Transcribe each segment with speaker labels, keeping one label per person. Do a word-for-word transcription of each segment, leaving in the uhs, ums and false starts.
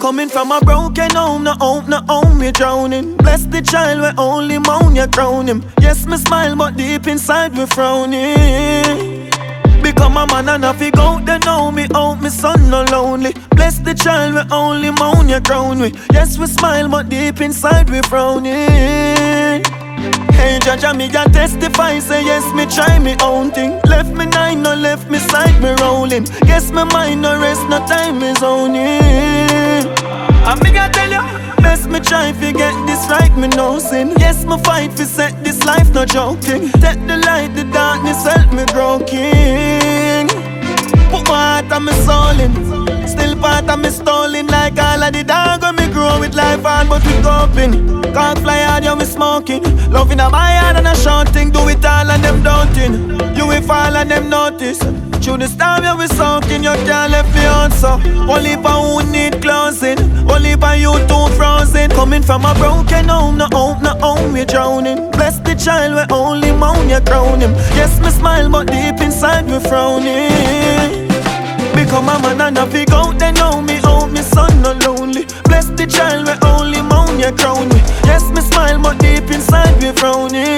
Speaker 1: Coming from a broken home, no home, no home, we drowning. Bless the child where only moan you crown him. Yes, me smile, but deep inside we frowning. Become a man and I figure out they know me out, me son no lonely. Bless the child where only moan you crown we. Yes, we smile, but deep inside we frowning. Hey, judge, me can testify, say yes, me try me own thing. Left me nine, no left me side, me rolling. Yes, my mind no rest, no time is on it. And me can tell you, best me try to get this right, me no sin. Yes, me fight for set this life, no joking. Take the light, the darkness, help me grow king. Put my heart and me soul in. Still part of me stolen like all of the dog when me grow with life hard but we coping. Can't fly hard, you me smoking. Loving a my heart and a shouting. Do it all and them daunting. You will fall and them notice. Through the storm you we soaking. You can't left me answer. Only for who need closing. Only for you too frozen. Coming from a broken home, no home, no home we drowning. Bless the child where only moan you crown him. Yes, me smile but deep inside we frowning. Become a man and I figure out they know me out, me son no lonely. Bless the child where only moan you crown me. Yes, me smile but deep inside we frowning.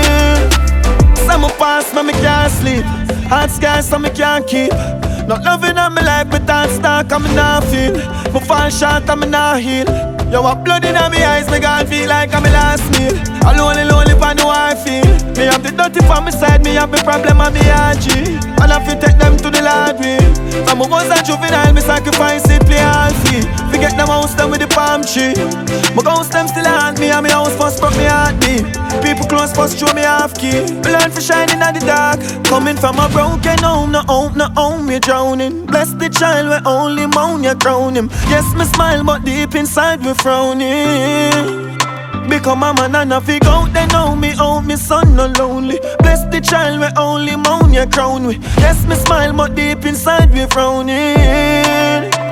Speaker 1: Some pass me, me can't sleep. Hard skies so me can't keep. Not loving on me life, but thoughts stuck and me not feel. Me fall short and me not heal. Yo, what blood in my eyes, me can't feel like I'm my last meal. Alone, lonely, for know how I feel. Me have the dirty from my side, me have the problem on me R G. And I feel take them to the library. From a was a juvenile, me sacrifice it, play all fee. Forget them house them with the palm tree. My ghost them still haunt me, and me house first broke me heartbeat. People close first show me half key. Me learn for shining at the dark. Coming from a broken home, no home, no home, we drowning. Bless the child where only moan you crown him. Yes, me smile, but deep inside we frowning. Become a man and I figure out they know me out, me son no lonely. Bless the child where only moan you crown we. Yes, me smile, but deep inside we frowning.